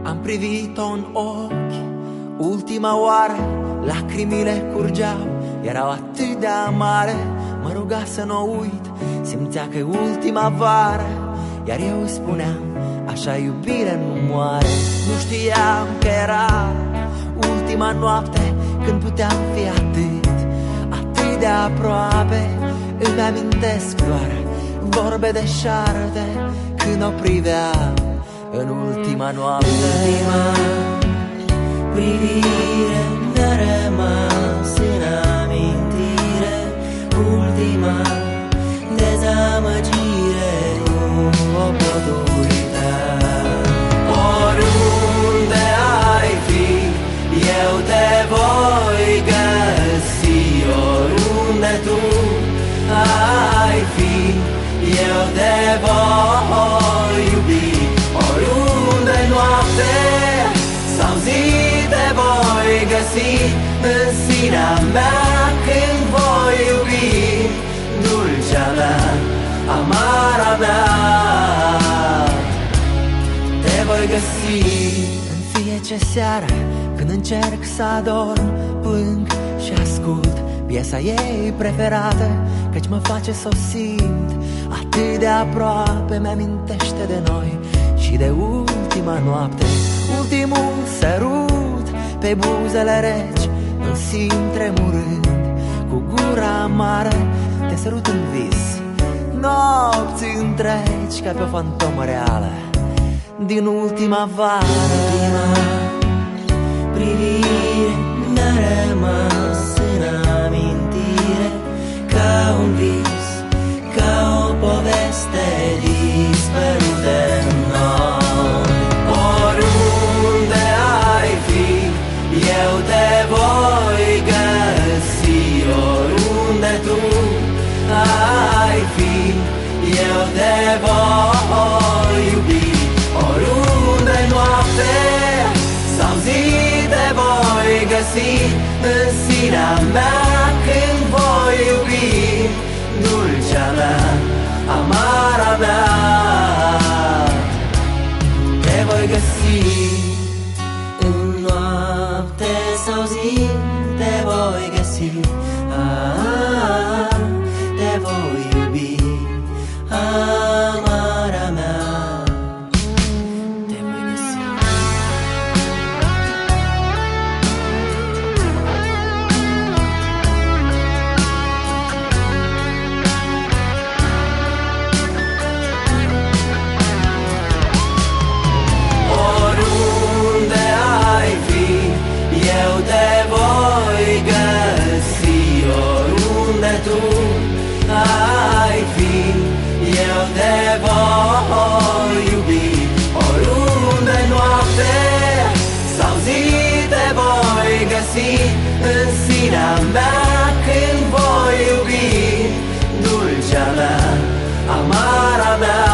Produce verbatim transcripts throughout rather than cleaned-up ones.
Am privit-o în ochi ultima oară, lacrimile curgeau, erau atât de amare. Mă ruga să n-o uit, simțea că e ultima vară, iar eu îi spuneam, așa iubire nu moare. Nu știam că era ultima noapte, când puteam fi atât, atât de aproape. Îmi amintesc doar vorbe de șarte, când o priveam în ultima noapte. Ultima privire mi-a rămas în amintire, ultima dezamăgire, nu o pot uita. Oriunde ai fi, eu te voi găsi. Oriunde tu ai fi, eu te voi iubi. Oriunde noapte sau zi te voi găsi în sinea mea când voi iubi. Dulcea mea, amara mea, te voi găsi. În fiecare seară când încerc să adorm, plâng și ascult piesa ei preferată, căci mă face să o simt atât de aproape. Mi-amintește de noi și de ultima noapte, ultimul sărut pe buzele reci. Îl simt tremurând cu gura amară, te sărut în vis nopți întregi, ca pe o fantomă reală din ultima vară. Ultima privire mi-a rămas în amintire, ca un vis, ca o poveste dispărută în noi. Oriunde ai fi, eu te voi găsi. Oriunde tu ai fi, eu te voi iubi. Oriunde noapte sau zi te voi găsi în sinea mea când voi iubi. Dulcea mea, amara mea, te voi găsi. În noapte sau zi te voi găsi, ah, te voi iubi, amara mea, te voi găsi. Oriunde ai fi, eu te voi găsi. Oriunde tu ai fi, eu te voi iubi. Oriunde noapte sau zi te voi găsi în sinea mea când voi iubi. Dulcea mea, amara mea,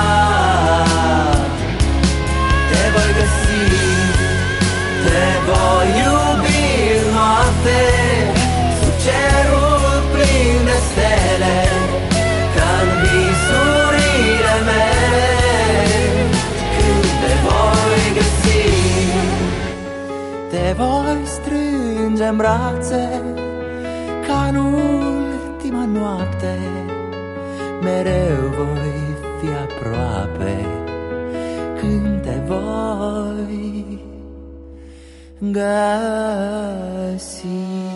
te voi găsi. Te voi iubi în noapte, sub cerul plin de stele, ca-n visurile mele. Când te voi găsi, te voi strânge în brațe, ca în ultima noapte. Mereu voi fi aproape când te voi găsi.